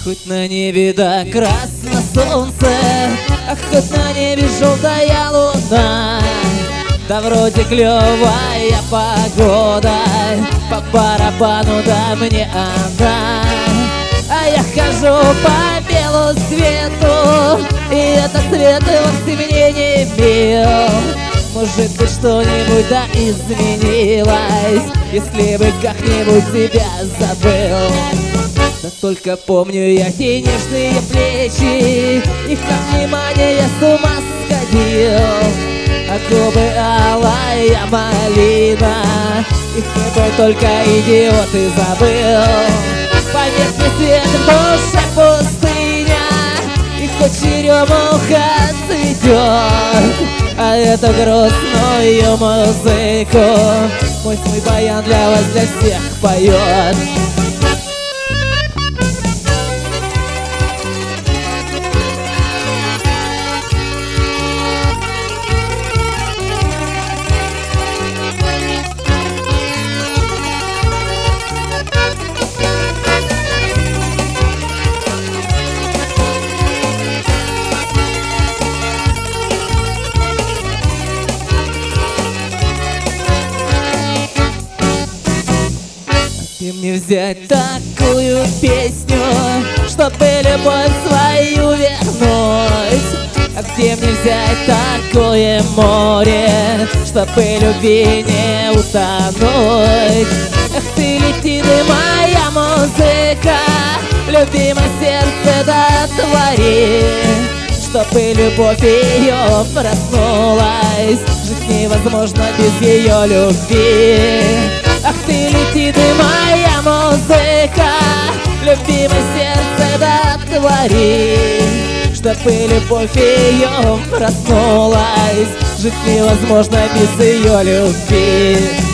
Хоть на небе да красно солнце, а хоть на небе желтая луна, да вроде клевая погода, по барабану да мне она. А я хожу по белу свету, и этот свет вовсе мне не мил. Может быть, что-нибудь да изменилось, если бы как-нибудь тебя забыл. Да только помню я те нежные плечи, их на внимание я с ума сходил. А губы алая малина, их бы только идиот и забыл. Поверхный свет, душа пустыня, и хоть черемуха цветет, а эту грустную музыку мой баян для вас, для всех поет. И мне взять такую песню, чтобы любовь свою вернуть? А где мне взять такое море, чтобы любви не утонуть? Эх ты, лети ты, моя музыка, любимое сердце дотвори, чтобы любовь ее проснулась. Жить невозможно без ее любви. Ах ты, лети ты, моя музыка, любимое сердце дотвори, чтобы любовь ее проснулась. Жить невозможно без ее любви.